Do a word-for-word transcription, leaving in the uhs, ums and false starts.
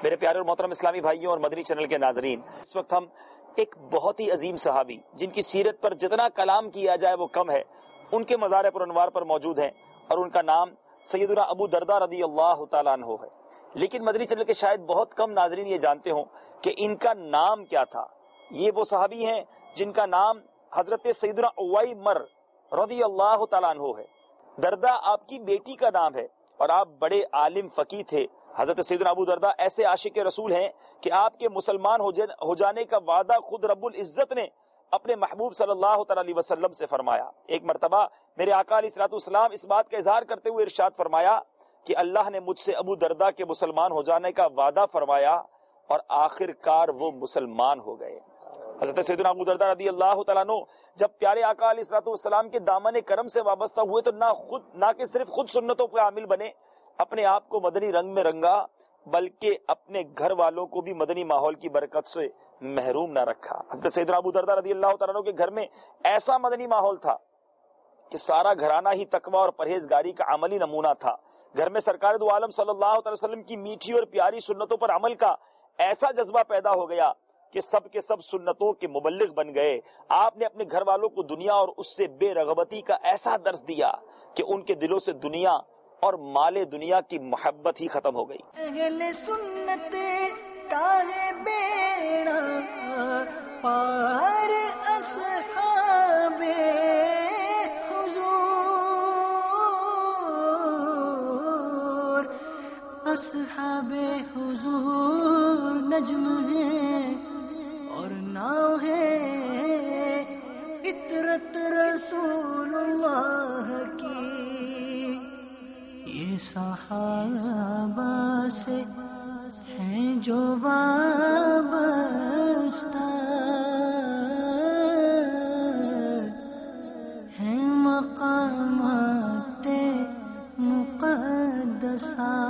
میرے پیارے اور محترم اسلامی بھائیوں اور مدنی چینل کے ناظرین، اس وقت ہم ایک بہت ہی عظیم صحابی جن کی سیرت پر جتنا کلام کیا جائے وہ کم ہے، ان کے مزار پر انوار پر موجود ہیں، اور ان کا نام سیدنا ابو درداء رضی اللہ تعالیٰ عنہ ہے۔ لیکن مدنی چینل کے شاید بہت کم ناظرین یہ جانتے ہوں کہ ان کا نام کیا تھا۔ یہ وہ صحابی ہیں جن کا نام حضرت سیدنا عویمر رضی اللہ تعالیٰ عنہ ہے۔ درداء آپ کی بیٹی کا نام ہے اور آپ بڑے عالم فقیہ تھے۔ حضرت سیدنا ابو درداء ایسے عاشق رسول ہیں کہ آپ کے مسلمان ہو جانے کا وعدہ خود رب العزت نے اپنے محبوب صلی اللہ تعالی علیہ وسلم سے فرمایا۔ ایک مرتبہ میرے آقا علیہ الصلوۃ والسلام اس بات کا اظہار کرتے ہوئے ارشاد فرمایا کہ اللہ نے مجھ سے ابو درداء کے مسلمان ہو جانے کا وعدہ فرمایا اور آخر کار وہ مسلمان ہو گئے۔ حضرت سیدنا ابو درداء رضی اللہ تعالیٰ عنہ جب پیارے آقا علیہ الصلوۃ والسلام کے دامن کرم سے وابستہ ہوئے تو نہ خود نہ کہ صرف خود سنتوں کے عامل بنے، اپنے آپ کو مدنی رنگ میں رنگا، بلکہ اپنے گھر والوں کو بھی مدنی ماحول کی برکت سے محروم نہ رکھا۔ حضرت سیدنا ابو درداء رضی اللہ تعالیٰ عنہ کے گھر میں ایسا مدنی ماحول تھا کہ سارا گھرانہ ہی تقوی اور پرہیزگاری کا عملی نمونہ تھا۔ گھر میں سرکار دو عالم صلی اللہ علیہ وسلم کی میٹھی اور پیاری سنتوں پر عمل کا ایسا جذبہ پیدا ہو گیا کہ سب کے سب سنتوں کے مبلغ بن گئے۔ آپ نے اپنے گھر والوں کو دنیا اور اس سے بے رغبتی کا ایسا درس دیا کہ ان کے دلوں سے دنیا اور مال دنیا کی محبت ہی ختم ہو گئی۔ اہل سنت تاہے بیڑا پار اصحاب حضور، اصحاب حضور نجم ہے اور ناؤ ہے عطرت رسول اللہ کی۔ یہ صحابہ سے ہیں جو وابستہ، ہیں مقامات مقدسہ۔